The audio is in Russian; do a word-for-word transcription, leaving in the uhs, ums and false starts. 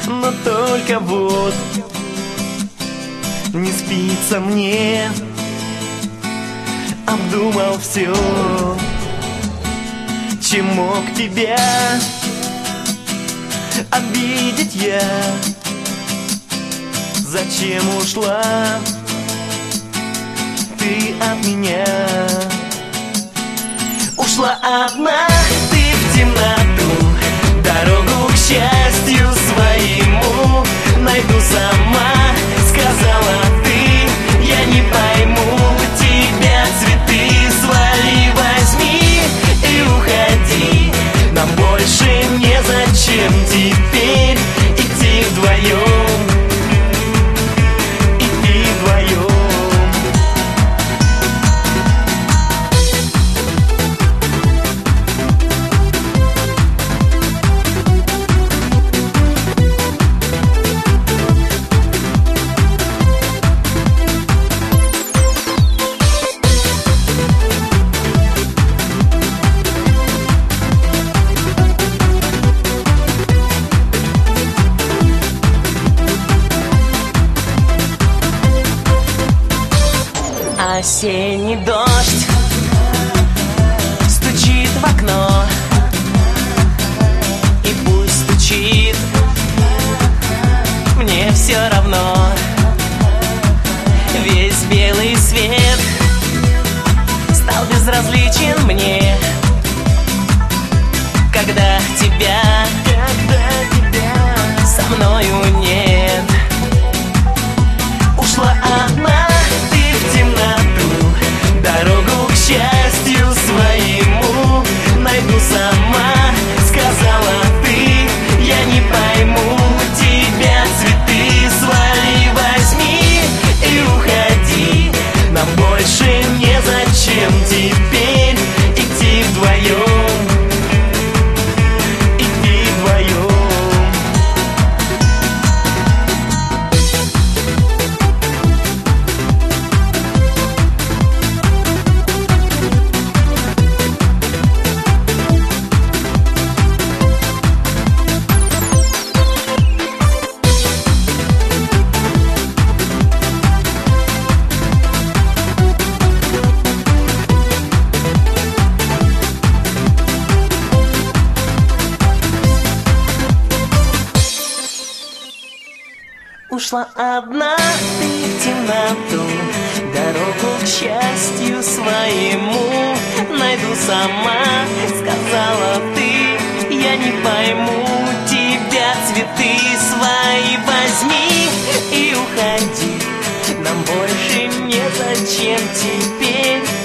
но только вот не спится мне. Обдумал все, чем мог тебя обидеть я. Зачем ушла ты от меня? Ушла одна ты в темноту, дорогу к счастью своему найду сама. Сказала ты, я не пойму тебя, цветы свои возьми и уходи. Нам больше незачем теперь идти вдвоем, идти вдвоем. Осенний дождь стучит в окно, и пусть стучит, мне все равно. Весь белый свет стал безразличен мне, когда тебя, когда тебя со мною нет. Ушла одна в темноту, дорогу к счастью своему найду сама. Сказала ты, я не пойму тебя, цветы свои возьми и уходи. Нам больше незачем теперь идти вдвоем, идти вдвоем. Ушла одна ты в темноту, дорогу к счастью своему найду сама. Сказала ты, я не пойму тебя, цветы свои возьми и уходи. Нам больше незачем теперь